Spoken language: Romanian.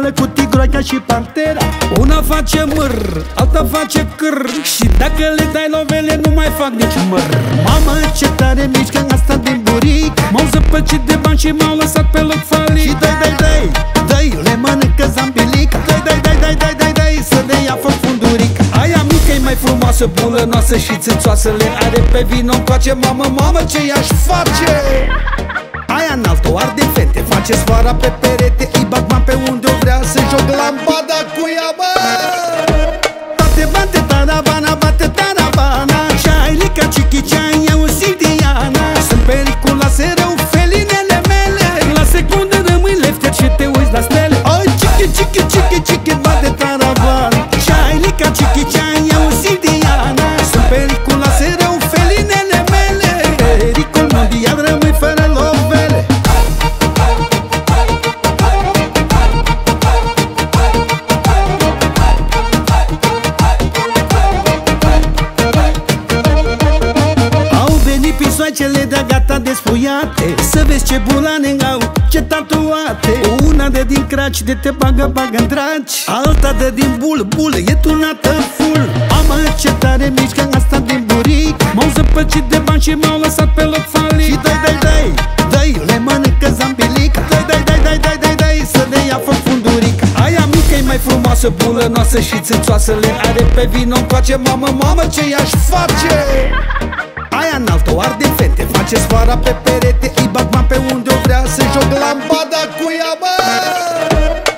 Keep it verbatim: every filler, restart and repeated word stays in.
împreună cu tigroaica și pantera. Una face mâr, alta face câr, și dacă le dai lovele nu mai fac nici măr. Mamă, ce tare mișcă asta din buric, M-au zăpăcit de bani și m-au lăsat pe loc falic. și dai, dai, dai, dai, le mănâncă zambilica. Dai, dai, dai, dai, dai, dai, dai, să le ia foc funduric. Aia mică e mai frumoasă, bulănoasă și țânțoasă, le are pe vino încoace. Mamă, mamă, ce i-aș face! Aia înaltă o arde fete, face sfoara pe perete, îi bag bani pe unde o vrea, să joc lambada cu ea, bă! Bate, bate, taravana, bate, taravana, ceailica, cichicea, eu sunt Diana. Sunt periculoase rău, felinele mele, La secundă rămâi lefter și te uiți la stele. ai cichi, cichi, cichi, cichi, bate, taravana, ceailica, cichicea, eu sunt Diana. Sunt periculoase rău, felinele mele, pericol mondial, rămâi fără lovele. Pisoacele de-a gata despuiate, să vezi ce bulane au, ce tatuate. Una de din craci, de te bagă, bagă în draci, alta de din bul, bul, e tunată full. Mamă, ce tare mișcă asta din buric, M-au zăpăcit de bani și m-au lăsat pe loc falic. și dai, dai, dai, dai, le mănâncă zambilica. Dai, dai, dai, dai, dai, dai, dai, să le ia foc funduric. Aia mică e mai frumoasă, bulănoasă și țânțoasă, le are pe vino încoace. Mamă, mamă, ce i-aș face! Aia înaltă o arde fete, face sfoara pe perete, îi bag bani pe unde o vrea, să joc lambada cu ea, bă!